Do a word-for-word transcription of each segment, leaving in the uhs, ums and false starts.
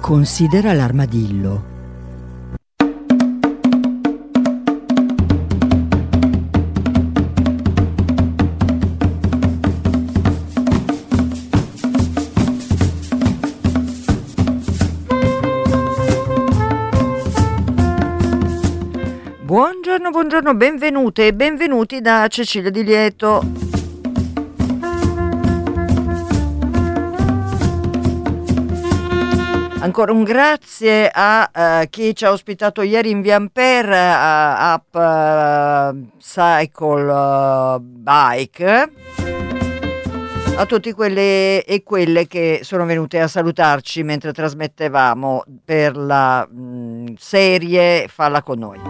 Considera l'armadillo. Buongiorno, buongiorno, benvenute e benvenuti da Cecilia Di Lieto. Ancora un grazie a uh, chi ci ha ospitato ieri in via Ampere, uh, Up uh, Cycle uh, Bike, a tutti quelli e quelle che sono venute a salutarci mentre trasmettevamo per la mh, serie Falla con noi.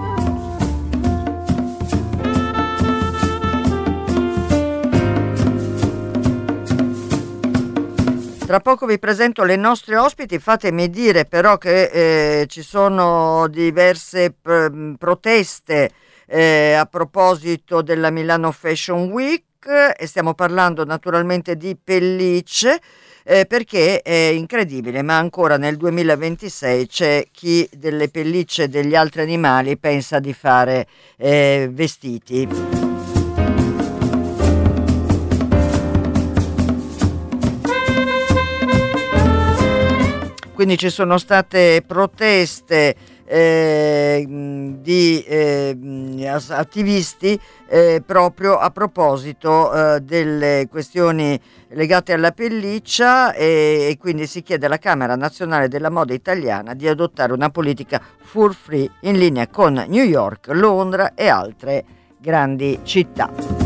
Tra poco vi presento le nostre ospiti, fatemi dire però che eh, ci sono diverse pr- proteste eh, a proposito della Milano Fashion Week e stiamo parlando naturalmente di pellicce eh, perché è incredibile, ma ancora nel duemilaventisei c'è chi delle pellicce degli altri animali pensa di fare eh, vestiti. Quindi ci sono state proteste eh, di eh, attivisti eh, proprio a proposito eh, delle questioni legate alla pelliccia e, e quindi si chiede alla Camera Nazionale della Moda Italiana di adottare una politica fur free in linea con New York, Londra e altre grandi città.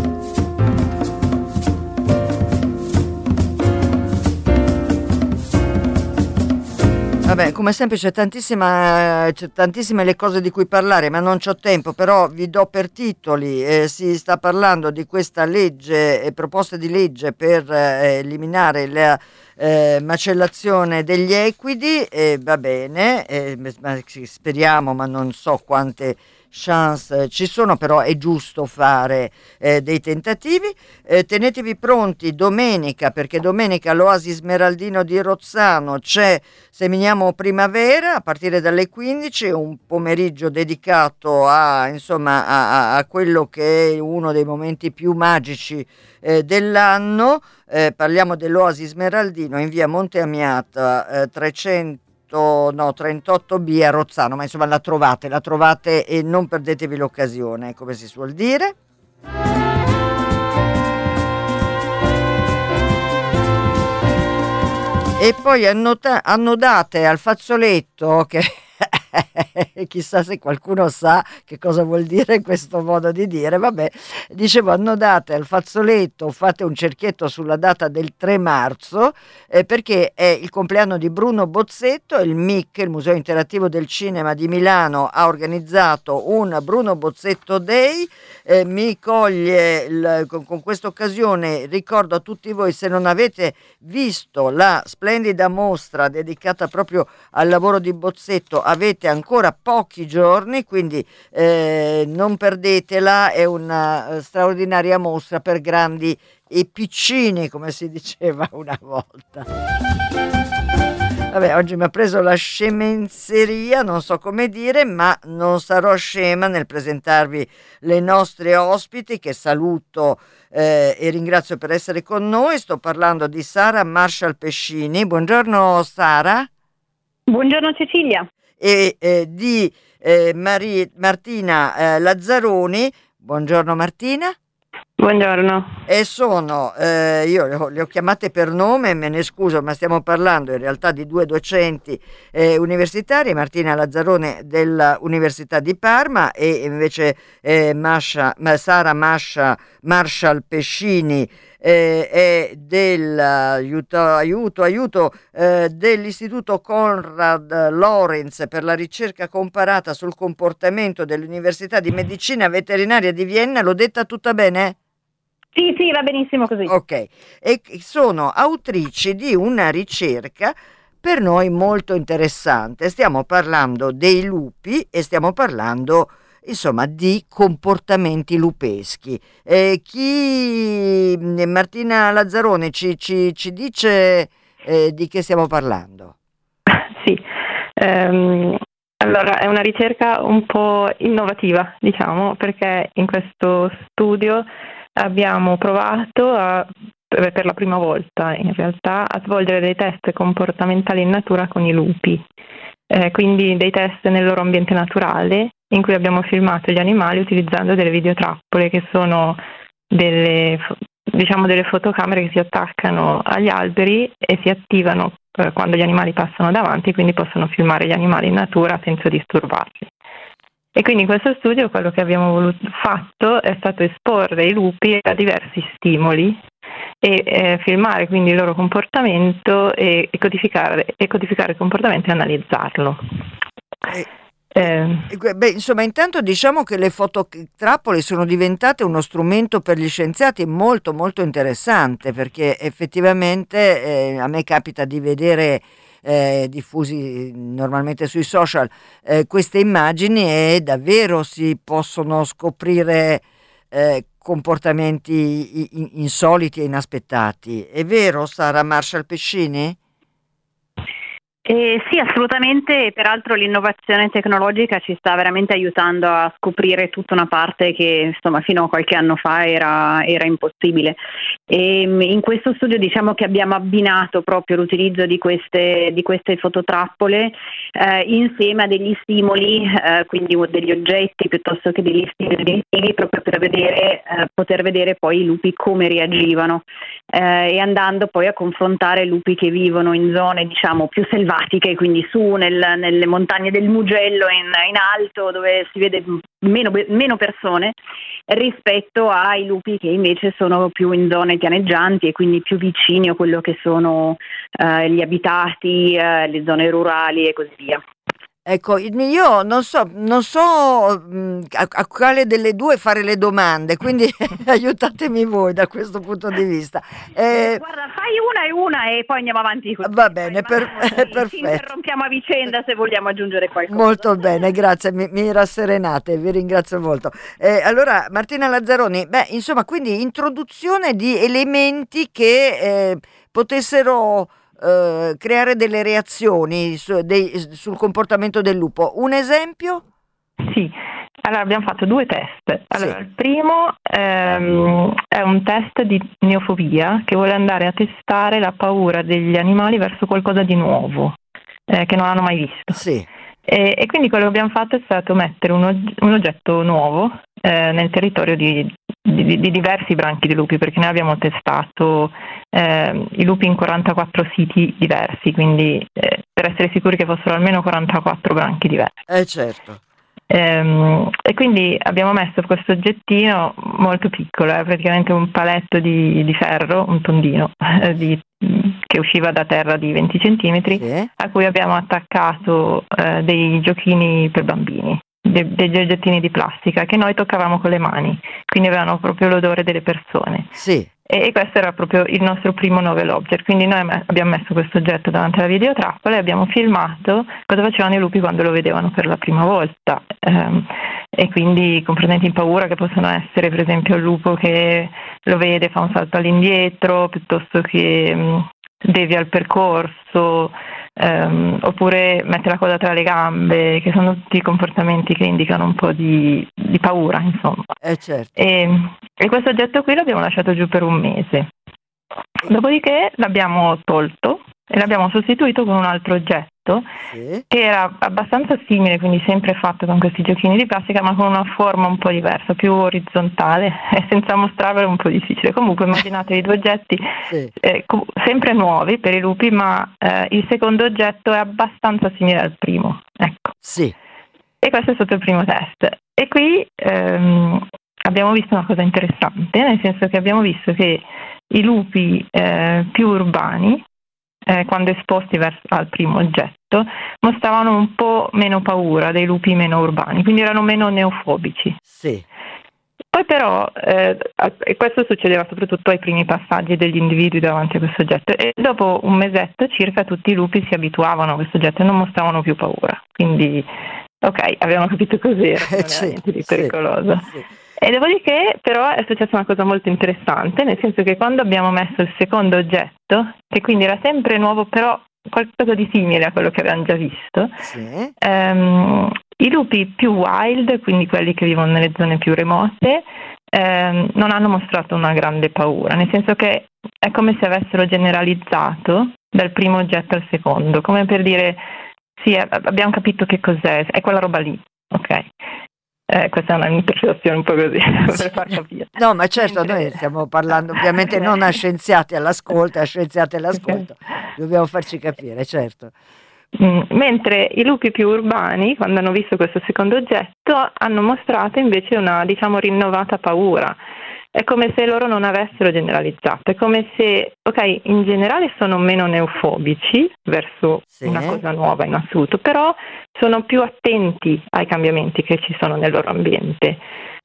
Vabbè, come sempre c'è tantissima, c'è tantissime le cose di cui parlare, ma non c'ho tempo, però vi do per titoli. Eh, si sta parlando di questa legge, eh, proposta di legge per eh, eliminare la eh, macellazione degli equidi, eh, va bene, eh, ma speriamo, ma non so quante chance ci sono, però è giusto fare eh, dei tentativi. Eh, tenetevi pronti domenica, perché domenica all'Oasi Smeraldino di Rozzano c'è Seminiamo Primavera a partire dalle quindici, un pomeriggio dedicato a, insomma, a, a quello che è uno dei momenti più magici eh, dell'anno. Eh, parliamo dell'Oasi Smeraldino in via Monte Amiata eh, trecento no, trentotto B a Rozzano, ma insomma la trovate, la trovate e non perdetevi l'occasione, come si suol dire. E poi annota- annodate al fazzoletto, che chissà se qualcuno sa che cosa vuol dire questo modo di dire, vabbè, dicevo annodate al fazzoletto, fate un cerchietto sulla data del tre marzo eh, perché è il compleanno di Bruno Bozzetto. Il M I C, il Museo Interattivo del Cinema di Milano, ha organizzato un Bruno Bozzetto Day. Eh, mi coglie il, con, con questa occasione ricordo a tutti voi, se non avete visto la splendida mostra dedicata proprio al lavoro di Bozzetto, avete ancora pochi giorni, quindi eh, non perdetela, è una eh, straordinaria mostra per grandi e piccini, come si diceva una volta. Vabbè, oggi mi ha preso la scemenzeria, non so come dire, ma non sarò scema nel presentarvi le nostre ospiti, che saluto eh, e ringrazio per essere con noi. Sto parlando di Sara Marshall Pescini. Buongiorno Sara. Buongiorno Cecilia. E eh, di eh, Mari- Martina eh, Lazzaroni. Buongiorno Martina. Buongiorno. E sono, eh, io le ho, le ho chiamate per nome, me ne scuso, ma stiamo parlando in realtà di due docenti eh, universitari, Martina Lazzaroni dell'Università di Parma e invece eh, Masha, Sara Masha, Marshall Pescini eh, è del aiuto, aiuto, aiuto eh, dell'Istituto Konrad Lorenz per la ricerca comparata sul comportamento dell'Università di Medicina Veterinaria di Vienna. L'ho detta tutta bene? Sì, sì, va benissimo così. Ok, e sono autrici di una ricerca per noi molto interessante. Stiamo parlando dei lupi e stiamo parlando, insomma, di comportamenti lupeschi. Eh, chi Martina Lazzaroni ci, ci, ci dice eh, di che stiamo parlando? Sì, Ehm, allora, è una ricerca un po' innovativa, diciamo, perché in questo studio abbiamo provato a, per la prima volta in realtà, a svolgere dei test comportamentali in natura con i lupi, eh, quindi dei test nel loro ambiente naturale, in cui abbiamo filmato gli animali utilizzando delle videotrappole che sono delle, diciamo, delle fotocamere che si attaccano agli alberi e si attivano eh, quando gli animali passano davanti, quindi possono filmare gli animali in natura senza disturbarli. E quindi in questo studio quello che abbiamo voluto, fatto è stato esporre i lupi a diversi stimoli e eh, filmare quindi il loro comportamento e, e, codificare, e codificare il comportamento e analizzarlo. Eh. Eh, Beh, insomma, intanto diciamo che le fototrappole sono diventate uno strumento per gli scienziati molto molto interessante, perché effettivamente eh, a me capita di vedere eh, diffusi normalmente sui social eh, queste immagini e davvero si possono scoprire eh, comportamenti insoliti e inaspettati. È vero, Sara Marshall Pescini? Eh, sì, assolutamente, peraltro l'innovazione tecnologica ci sta veramente aiutando a scoprire tutta una parte che insomma fino a qualche anno fa era, era impossibile. E in questo studio diciamo che abbiamo abbinato proprio l'utilizzo di queste, di queste fototrappole eh, insieme a degli stimoli, eh, quindi degli oggetti piuttosto che degli stimoli, proprio per vedere, eh, poter vedere poi i lupi come reagivano eh, e andando poi a confrontare lupi che vivono in zone diciamo più selvatiche, quindi su nel, nelle montagne del Mugello in, in alto dove si vede meno, meno persone rispetto ai lupi che invece sono più in zone pianeggianti e quindi più vicini a quello che sono eh, gli abitati, eh, le zone rurali e così via. Ecco, io non so, non so mh, a, a quale delle due fare le domande, quindi aiutatemi voi da questo punto di vista. Eh, Guarda, fai una e una e poi andiamo avanti così. Va bene, per, ci, perfetto. Ci interrompiamo a vicenda se vogliamo aggiungere qualcosa. Molto bene, grazie, mi, mi rasserenate, vi ringrazio molto. Eh, allora, Martina Lazzaroni, beh, insomma, quindi introduzione di elementi che eh, potessero Uh, creare delle reazioni su, dei, sul comportamento del lupo. Un esempio? Sì, allora abbiamo fatto due test. Allora, sì. Il primo ehm, è un test di neofobia che vuole andare a testare la paura degli animali verso qualcosa di nuovo eh, che non hanno mai visto. Sì. E, e quindi quello che abbiamo fatto è stato mettere un, og- un oggetto nuovo eh, nel territorio di, di, di diversi branchi di lupi, perché noi abbiamo testato eh, i lupi in quarantaquattro siti diversi, quindi eh, per essere sicuri che fossero almeno quarantaquattro branchi diversi. Eh certo. Ehm, e quindi abbiamo messo questo oggettino molto piccolo, è praticamente un paletto di, di ferro, un tondino eh, di, che usciva da terra di venti centimetri, sì. a cui abbiamo attaccato eh, dei giochini per bambini, de, degli oggettini di plastica che noi toccavamo con le mani, quindi avevano proprio l'odore delle persone. Sì. E questo era proprio il nostro primo novel object, quindi noi abbiamo messo questo oggetto davanti alla videotrappola e abbiamo filmato cosa facevano i lupi quando lo vedevano per la prima volta, ehm, e quindi comportamenti in paura che possono essere per esempio il lupo che lo vede, fa un salto all'indietro, piuttosto che mh, devia il percorso, ehm, oppure mette la coda tra le gambe, che sono tutti comportamenti che indicano un po' di, di paura, insomma. Eh certo. E, e questo oggetto qui l'abbiamo lasciato giù per un mese. Dopodiché l'abbiamo tolto e l'abbiamo sostituito con un altro oggetto, sì. che era abbastanza simile, quindi sempre fatto con questi giochini di plastica, ma con una forma un po' diversa, più orizzontale, e senza mostrarvelo è un po' difficile. Comunque immaginatevi due oggetti sì. eh, com- sempre nuovi per i lupi, ma eh, il secondo oggetto è abbastanza simile al primo. Ecco. Sì. E questo è stato il primo test. E qui ehm, abbiamo visto una cosa interessante, nel senso che abbiamo visto che i lupi eh, più urbani, eh, quando esposti verso, al primo oggetto, mostravano un po' meno paura dei lupi meno urbani, quindi erano meno neofobici. Sì. Poi però, eh, e questo succedeva soprattutto ai primi passaggi degli individui davanti a questo oggetto, e dopo un mesetto circa tutti i lupi si abituavano a questo oggetto e non mostravano più paura. Quindi, ok, avevano capito cos'era, non era sì, niente di sì, pericoloso. Sì. E dopodiché però è successa una cosa molto interessante, nel senso che quando abbiamo messo il secondo oggetto, che quindi era sempre nuovo però qualcosa di simile a quello che avevamo già visto. Sì. Ehm, I lupi più wild, quindi quelli che vivono nelle zone più remote, ehm, non hanno mostrato una grande paura, nel senso che è come se avessero generalizzato dal primo oggetto al secondo, come per dire sì, eh, abbiamo capito che cos'è, è quella roba lì, ok? Eh, questa è un'interpretazione un po' così per far capire. No, ma certo, Mentre... noi stiamo parlando ovviamente non a scienziati all'ascolto, a scienziati all'ascolto, dobbiamo farci capire, certo. Mm, mentre i lupi più urbani, quando hanno visto questo secondo oggetto, hanno mostrato invece una, diciamo, rinnovata paura. È come se loro non avessero generalizzato, è come se, ok, in generale sono meno neofobici verso Sì. una cosa nuova in assoluto, però sono più attenti ai cambiamenti che ci sono nel loro ambiente.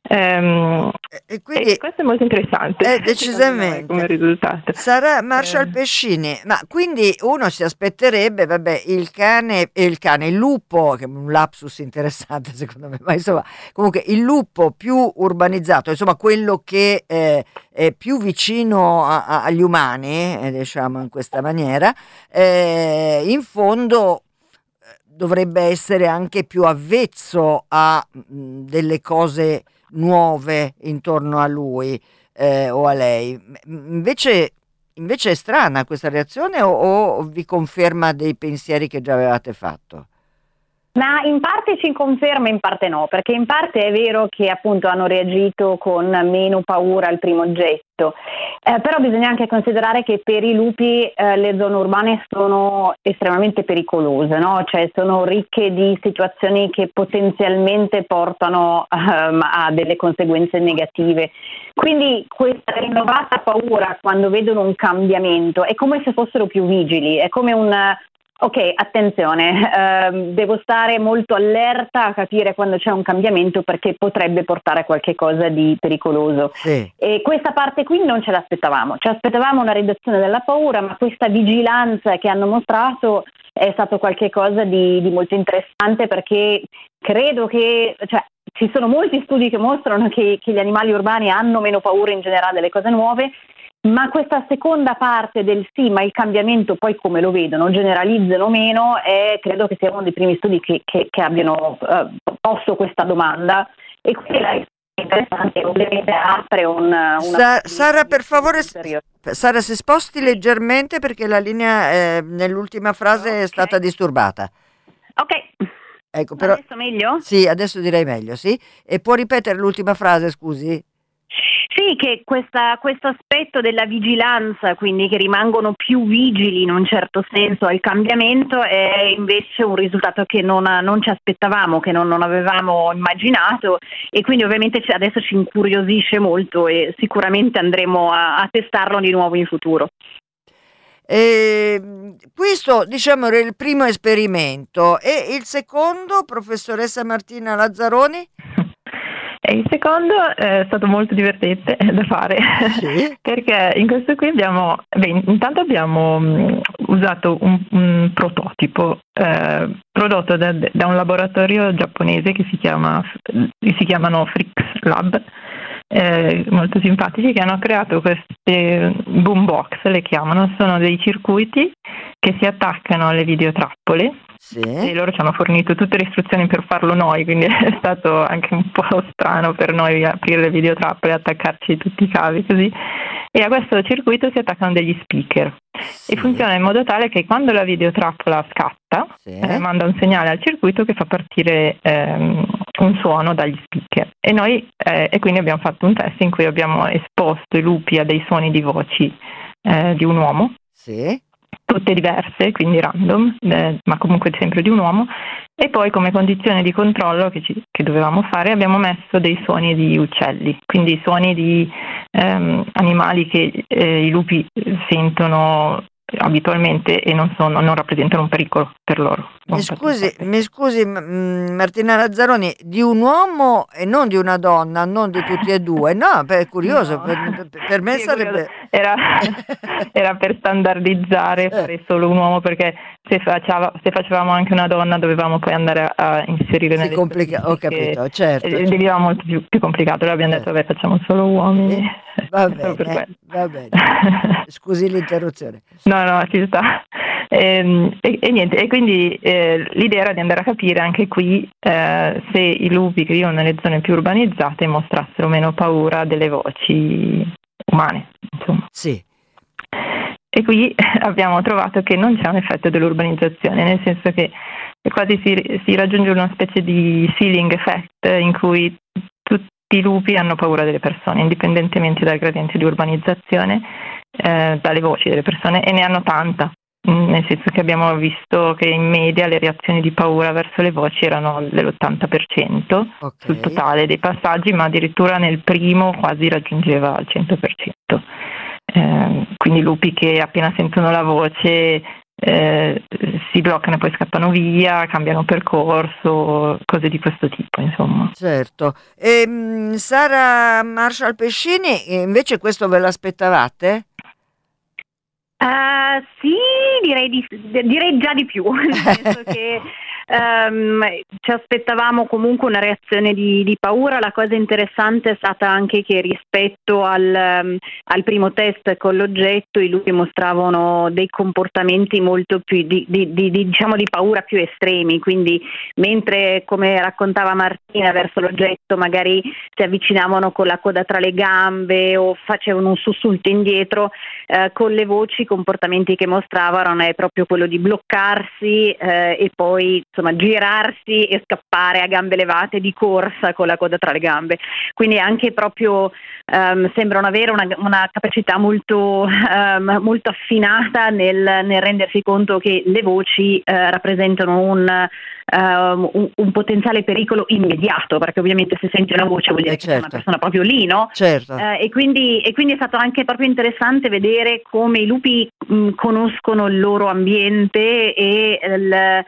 Ehm, E quindi e questo è molto interessante, eh, secondo me, decisamente come risultato. sarà Marshall Eh. Pescini, ma quindi uno si aspetterebbe, vabbè, il cane, il cane, il lupo, che è un lapsus interessante secondo me, ma insomma, comunque il lupo più urbanizzato, insomma quello che eh, è più vicino a- a- agli umani, eh, diciamo in questa maniera, eh, in fondo eh, dovrebbe essere anche più avvezzo a mh, delle cose nuove intorno a lui eh, o a lei. M- Invece, invece è strana questa reazione o, o vi conferma dei pensieri che già avevate fatto? Ma in parte ci conferma, in parte no, perché in parte è vero che appunto hanno reagito con meno paura al primo oggetto, eh, però bisogna anche considerare che per i lupi eh, le zone urbane sono estremamente pericolose, no? Cioè sono ricche di situazioni che potenzialmente portano ehm, a delle conseguenze negative. Quindi questa rinnovata paura quando vedono un cambiamento è come se fossero più vigili, è come un... Ok, attenzione, ehm, devo stare molto allerta a capire quando c'è un cambiamento perché potrebbe portare a qualche cosa di pericoloso. Sì. E questa parte qui non ce l'aspettavamo, ci aspettavamo una riduzione della paura, ma questa vigilanza che hanno mostrato è stato qualche cosa di, di molto interessante, perché credo che, cioè, ci sono molti studi che mostrano che, che gli animali urbani hanno meno paura in generale delle cose nuove. Ma questa seconda parte del sì, ma il cambiamento poi come lo vedono, generalizzano meno, e credo che sia uno dei primi studi che, che, che abbiano uh, posto questa domanda, e quindi la risposta è interessante, ovviamente apre un, una... Sa- Sara, per favore, ulteriore. Sara, si sposti leggermente perché la linea eh, nell'ultima frase Okay. è stata disturbata. Ok, Ecco, però adesso meglio? sì, adesso direi meglio, sì. E può ripetere l'ultima frase, scusi? Sì, che questa, questo aspetto della vigilanza, quindi che rimangono più vigili in un certo senso al cambiamento, è invece un risultato che non, non ci aspettavamo, che non, non avevamo immaginato, e quindi ovviamente ci- adesso ci incuriosisce molto e sicuramente andremo a, a testarlo di nuovo in futuro. E, questo, diciamo, era il primo esperimento. E il secondo, professoressa Martina Lazzaroni? E il secondo è stato molto divertente da fare, Sì. perché in questo qui abbiamo, beh, intanto abbiamo mh, usato un, un prototipo eh, prodotto da, da un laboratorio giapponese che si chiama, si chiamano Frix Lab, eh, molto simpatici, che hanno creato queste boombox, le chiamano, sono dei circuiti che si attaccano alle videotrappole. Sì. E loro ci hanno fornito tutte le istruzioni per farlo noi, quindi è stato anche un po' strano per noi aprire le videotrappole e attaccarci tutti i cavi così. E a questo circuito si attaccano degli speaker Sì. e funziona in modo tale che quando la videotrappola scatta Sì. eh, manda un segnale al circuito che fa partire ehm, un suono dagli speaker, e noi eh, e quindi abbiamo fatto un test in cui abbiamo esposto i lupi a dei suoni di voci eh, di un uomo, Sì. tutte diverse, quindi random, eh, ma comunque sempre di un uomo, e poi come condizione di controllo che, ci, che dovevamo fare abbiamo messo dei suoni di uccelli, quindi suoni di ehm, animali che eh, i lupi sentono abitualmente e non, sono, non rappresentano un pericolo per loro. Mi scusi, mi scusi m- Martina Lazzaroni, di un uomo e non di una donna, non di tutti e due. No, beh, è curioso, No. per, per- per me Sì, è sarebbe... curioso. Era, era per standardizzare, Eh. fare solo un uomo, perché se, faceva, se facevamo anche una donna dovevamo poi andare a, a inserire Si nelle complica, ho statistiche, capito, certo. e certo. diventava molto più, più complicato. Allora abbiamo Certo. detto, vabbè, facciamo solo uomini. Sì, va Solo per bene, quello. va bene. Scusi l'interruzione. No, no, ci sta. E, e, e niente, e quindi eh, l'idea era di andare a capire anche qui eh, se i lupi che vivono nelle zone più urbanizzate mostrassero meno paura delle voci umane, insomma. Sì. E qui abbiamo trovato che non c'è un effetto dell'urbanizzazione, nel senso che quasi si, si raggiunge una specie di ceiling effect in cui tutti i lupi hanno paura delle persone, indipendentemente dal gradiente di urbanizzazione, eh, dalle voci delle persone, e ne hanno tanta. Nel senso che abbiamo visto che in media le reazioni di paura verso le voci erano dell'ottanta per cento okay. sul totale dei passaggi, ma addirittura nel primo quasi raggiungeva il cento per cento. Eh, quindi lupi che appena sentono la voce eh, si bloccano e poi scappano via, cambiano percorso, cose di questo tipo, insomma. Certo. E, mh, Sara Marshall Pescini, invece questo ve l'aspettavate? Uh, sì, direi, di, direi già di più, nel senso che um, ci aspettavamo comunque una reazione di, di paura. La cosa interessante è stata anche che rispetto al, um, al primo test con l'oggetto i lupi mostravano dei comportamenti molto più di, di, di, di, diciamo di paura più estremi, quindi mentre, come raccontava Martina, verso l'oggetto magari si avvicinavano con la coda tra le gambe o facevano un sussulto indietro, eh, con le voci comportamenti che mostravano è proprio quello di bloccarsi eh, e poi insomma girarsi e scappare a gambe levate di corsa con la coda tra le gambe, quindi anche proprio um, sembrano avere una, una capacità molto, um, molto affinata nel, nel rendersi conto che le voci uh, rappresentano un Uh, un, un potenziale pericolo immediato, perché ovviamente se senti una voce vuol dire eh che certo. c'è una persona proprio lì, no? Certo. Uh, e, quindi, e quindi è stato anche proprio interessante vedere come i lupi mh, conoscono il loro ambiente e il,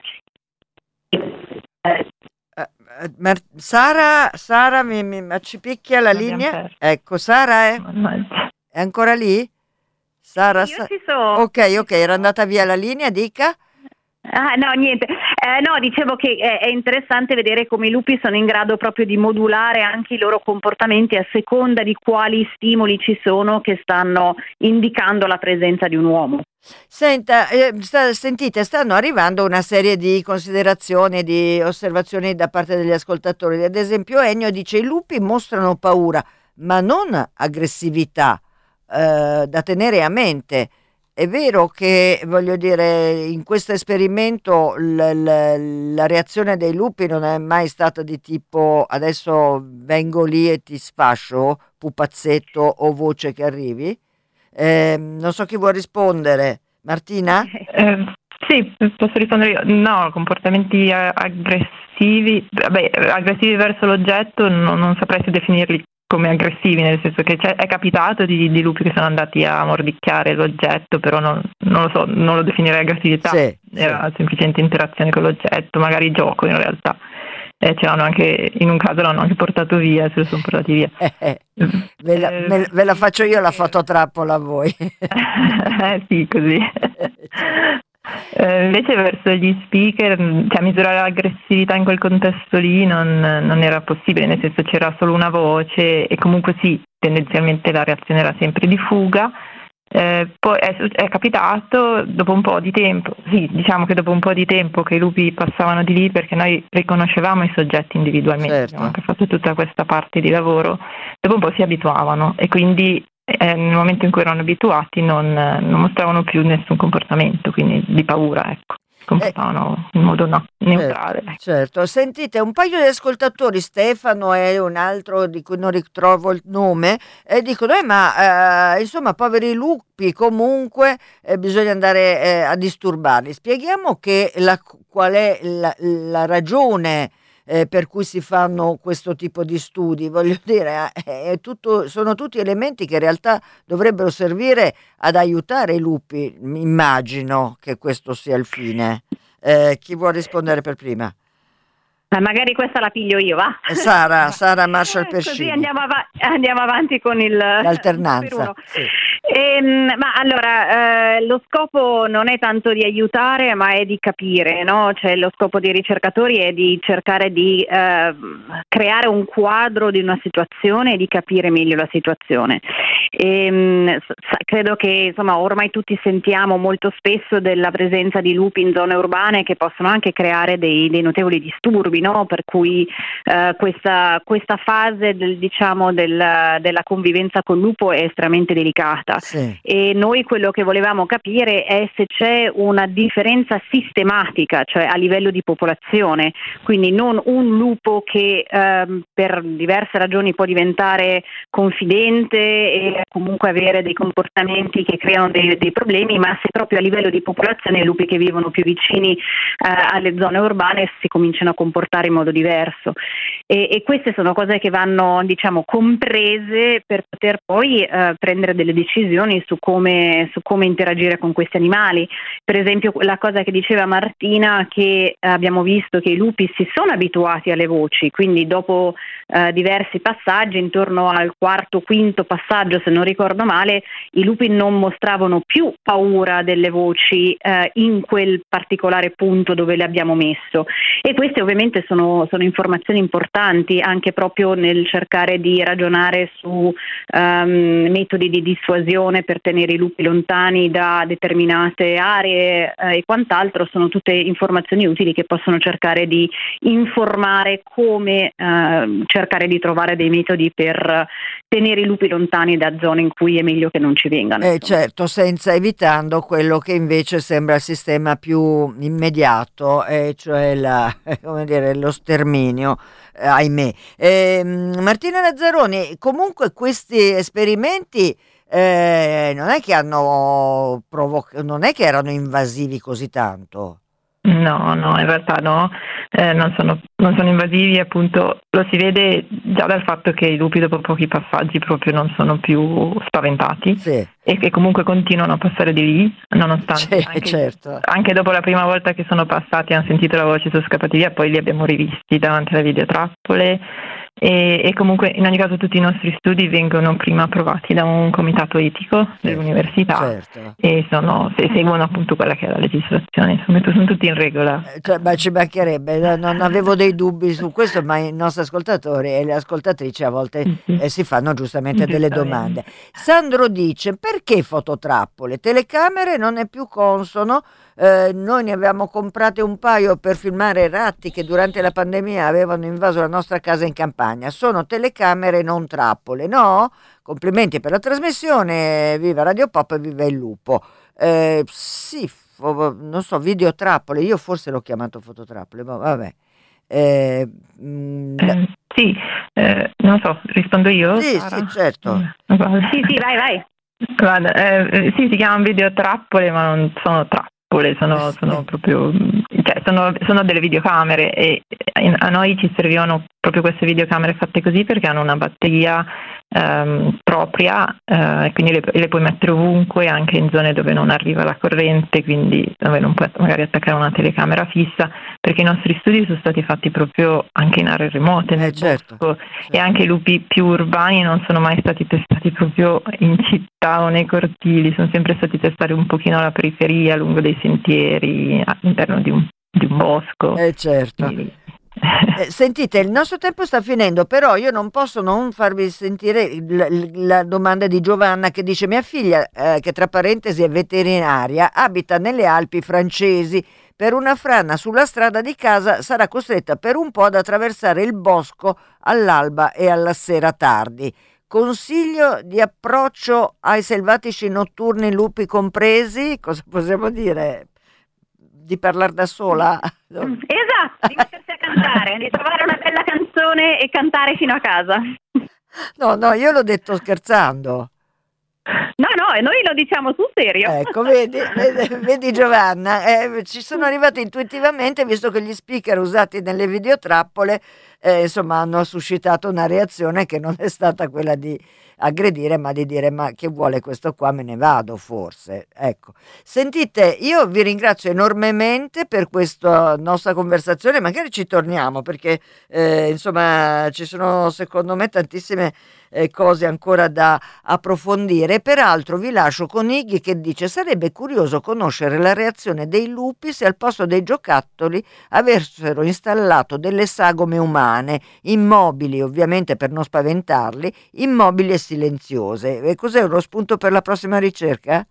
eh, Mar- Sara, Sara mi, mi, mi ci picchia la linea. Ecco, Sara è, è ancora lì? Sara, Io Sa- ci sono. ok, ok, era andata via la linea, dica. Ah, no, niente. Eh, no, dicevo che è, è interessante vedere come i lupi sono in grado proprio di modulare anche i loro comportamenti a seconda di quali stimoli ci sono che stanno indicando la presenza di un uomo. Senta, eh, sta, sentite, stanno arrivando una serie di considerazioni e di osservazioni da parte degli ascoltatori. Ad esempio Ennio dice: i lupi mostrano paura, ma non aggressività, eh, da tenere a mente. È vero che, voglio dire, in questo esperimento l- l- la reazione dei lupi non è mai stata di tipo adesso vengo lì e ti sfascio, pupazzetto o voce che arrivi. Eh, non so chi vuole rispondere. Martina? Eh, sì, posso rispondere io. No, comportamenti aggressivi, vabbè, aggressivi verso l'oggetto non, non saprei se definirli come aggressivi, nel senso che è capitato di, di lupi che sono andati a mordicchiare l'oggetto, però non, non lo so, non lo definirei aggressività, sì, era sì. semplicemente interazione con l'oggetto, magari gioco in realtà. Eh, ce l'hanno anche, in un caso l'hanno anche portato via, se lo sono portati via. Eh, eh. Ve, la, eh, me, ve la faccio io la fototrappola a voi. eh, sì, così. Eh, invece verso gli speaker, cioè misurare l'aggressività in quel contesto lì non, non era possibile, nel senso c'era solo una voce e comunque sì, tendenzialmente la reazione era sempre di fuga. Eh, poi è, è capitato dopo un po' di tempo, sì, diciamo che dopo un po' di tempo che i lupi passavano di lì, perché noi riconoscevamo i soggetti individualmente, certo. Abbiamo anche fatto tutta questa parte di lavoro, dopo un po' si abituavano e quindi eh, nel momento in cui erano abituati non, non mostravano più nessun comportamento, quindi di paura, ecco. Si comportavano eh, in modo no, neutrale. Certo, certo, sentite, un paio di ascoltatori, Stefano e un altro di cui non ritrovo il nome, eh, dicono eh, ma eh, insomma poveri lupi comunque eh, bisogna andare eh, a disturbarli. Spieghiamo che la, qual è la, la ragione eh, per cui si fanno questo tipo di studi. Voglio dire, è tutto, sono tutti elementi che in realtà dovrebbero servire ad aiutare i lupi. Immagino che questo sia il fine. Eh, chi vuole rispondere per prima? Eh, magari questa la piglio io, va? Sara, Sara Marshall Pescini. Così andiamo, av- andiamo avanti con il l'alternanza. Sì. Ehm, ma allora, eh, lo scopo non è tanto di aiutare, ma è di capire, no? Cioè, lo scopo dei ricercatori è di cercare di eh, creare un quadro di una situazione e di capire meglio la situazione. Ehm, s- credo che insomma ormai tutti sentiamo molto spesso della presenza di lupi in zone urbane che possono anche creare dei, dei notevoli disturbi, no? Per cui eh, questa, questa fase del, diciamo, del- della convivenza col lupo è estremamente delicata. Sì. E noi quello che volevamo capire è se c'è una differenza sistematica, cioè a livello di popolazione, quindi non un lupo che ehm, per diverse ragioni può diventare confidente e comunque avere dei comportamenti che creano dei, dei problemi, ma se proprio a livello di popolazione i lupi che vivono più vicini eh, alle zone urbane si cominciano a comportare in modo diverso. E, e queste sono cose che vanno, diciamo, comprese per poter poi eh, prendere delle decisioni su come, su come interagire con questi animali. Per esempio, la cosa che diceva Martina, che abbiamo visto che i lupi si sono abituati alle voci, quindi dopo eh, diversi passaggi, intorno al quarto, quinto passaggio, se non ricordo male, i lupi non mostravano più paura delle voci eh, in quel particolare punto dove le abbiamo messo. E queste ovviamente sono, sono informazioni importanti anche proprio nel cercare di ragionare su um, metodi di dissuasione per tenere i lupi lontani da determinate aree eh, e quant'altro. Sono tutte informazioni utili che possono cercare di informare come eh, cercare di trovare dei metodi per tenere i lupi lontani da zone in cui è meglio che non ci vengano. Eh, certo, senza evitando quello che invece sembra il sistema più immediato, e cioè la, come dire, lo sterminio, eh, ahimè. Eh, Martina Lazzaroni, comunque questi esperimenti eh, non è che hanno provocato, non è che erano invasivi così tanto. No, no, in realtà no, eh, non sono, non sono invasivi, appunto lo si vede già dal fatto che i lupi dopo pochi passaggi proprio non sono più spaventati, sì, e che comunque continuano a passare di lì, nonostante sì, anche, certo. anche dopo la prima volta che sono passati hanno sentito la voce, sono scappati via, poi li abbiamo rivisti davanti alle videotrappole. E, e comunque in ogni caso tutti i nostri studi vengono prima approvati da un comitato etico dell'università, certo. e sono, se seguono appunto quella che è la legislazione, insomma sono tutti in regola. Eh, Cioè, ma ci mancherebbe, non avevo dei dubbi su questo, ma i nostri ascoltatori e le ascoltatrici a volte eh, si fanno giustamente delle domande. Sandro dice: perché fototrappole? Telecamere non è più consono. Eh, noi ne avevamo comprate un paio per filmare i ratti che durante la pandemia avevano invaso la nostra casa in campagna. Sono telecamere, non trappole, no? Complimenti per la trasmissione, viva Radio Pop e viva il lupo. Eh, sì, fo- non so, videotrappole, io forse l'ho chiamato fototrappole, ma vabbè. Eh, mh, Eh, sì, eh, non so, rispondo io? sì, Sara? sì, certo. Eh, guarda. Sì, sì, vai, vai. Guarda, eh, sì, si chiamano videotrappole, ma non sono trappole, sono, sono proprio, cioè, sono, sono delle videocamere, e a noi ci servivano proprio queste videocamere fatte così perché hanno una batteria ehm, propria, eh, quindi le, le puoi mettere ovunque, anche in zone dove non arriva la corrente, quindi dove non puoi magari attaccare una telecamera fissa, perché i nostri studi sono stati fatti proprio anche in aree remote, nel Eh, certo, bosco, certo. e anche i lupi più urbani non sono mai stati testati proprio in città o nei cortili, sono sempre stati testati un pochino alla periferia, lungo dei sentieri, all'interno di un, di un bosco. Eh, certo. Quindi- Eh, sentite, il nostro tempo sta finendo, però io non posso non farvi sentire il- il- la domanda di Giovanna, che dice: mia figlia, eh, che tra parentesi è veterinaria, abita nelle Alpi francesi. Per una frana sulla strada di casa sarà costretta per un po' ad attraversare il bosco all'alba e alla sera tardi. Consiglio di approccio ai selvatici notturni, lupi compresi? Cosa possiamo dire? Di parlare da sola? Esatto, di mettersi a cantare, di trovare una bella canzone e cantare fino a casa. No, no, io l'ho detto scherzando. No, no, e noi lo diciamo sul serio. Ecco, vedi, vedi, vedi Giovanna, eh, ci sono arrivati intuitivamente, visto che gli speaker usati nelle videotrappole eh, insomma hanno suscitato una reazione che non è stata quella di aggredire, ma di dire: ma che vuole questo qua, me ne vado forse. Ecco, sentite, io vi ringrazio enormemente per questa nostra conversazione, magari ci torniamo perché eh, insomma ci sono secondo me tantissime eh, cose ancora da approfondire. vedere. Peraltro vi lascio con Iggy che dice: sarebbe curioso conoscere la reazione dei lupi se al posto dei giocattoli avessero installato delle sagome umane, immobili ovviamente per non spaventarli, immobili e silenziose. E cos'è uno spunto per la prossima ricerca?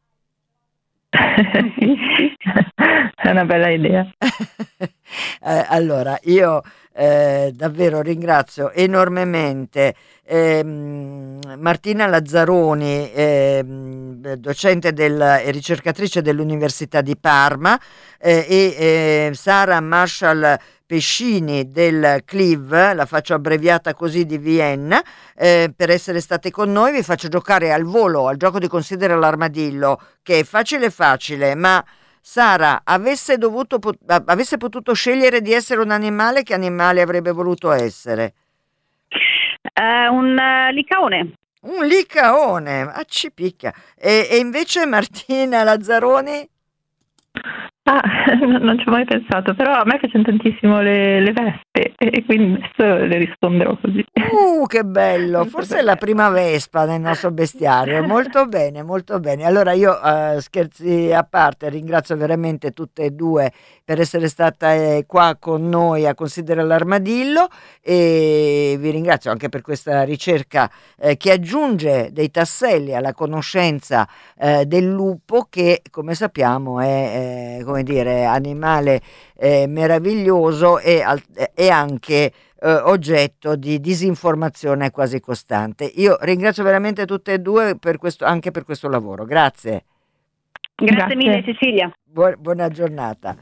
È una bella idea. eh, allora io eh, davvero ringrazio enormemente ehm, Martina Lazzaroni, ehm, docente del, e ricercatrice dell'Università di Parma, eh, e eh, Sara Marshall Pescini del C L I V, la faccio abbreviata così, di Vienna, eh, per essere state con noi. Vi faccio giocare al volo al gioco di Considera l'armadillo, che è facile facile, ma Sara, avesse dovuto avesse potuto scegliere di essere un animale, che animale avrebbe voluto essere? Uh, un uh, licaone. Un licaone, ah, ci picca. E, e invece Martina Lazzaroni? Ah, non ci ho mai pensato, però a me piacciono tantissimo le, le vespe e quindi adesso le risponderò così. Uh, che bello! Forse è la prima vespa nel nostro bestiario. Molto bene, molto bene. Allora io, uh, scherzi a parte, ringrazio veramente tutte e due per essere stata eh, qua con noi a Considera l'armadillo, e vi ringrazio anche per questa ricerca eh, che aggiunge dei tasselli alla conoscenza eh, del lupo, che come sappiamo è eh, come dire animale eh, meraviglioso e, e anche eh, oggetto di disinformazione quasi costante. Io ringrazio veramente tutte e due per questo, anche per questo lavoro. Grazie. Grazie, Grazie mille Cecilia. Bu- buona giornata.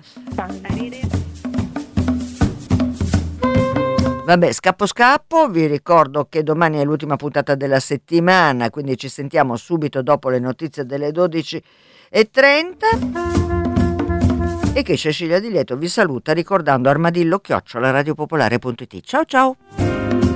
Vabbè, scappo scappo, vi ricordo che domani è l'ultima puntata della settimana, quindi ci sentiamo subito dopo le notizie delle dodici e trenta, e che Cecilia Di Lieto vi saluta ricordando armadillo chiocciola radiopopolare punto it. Ciao ciao!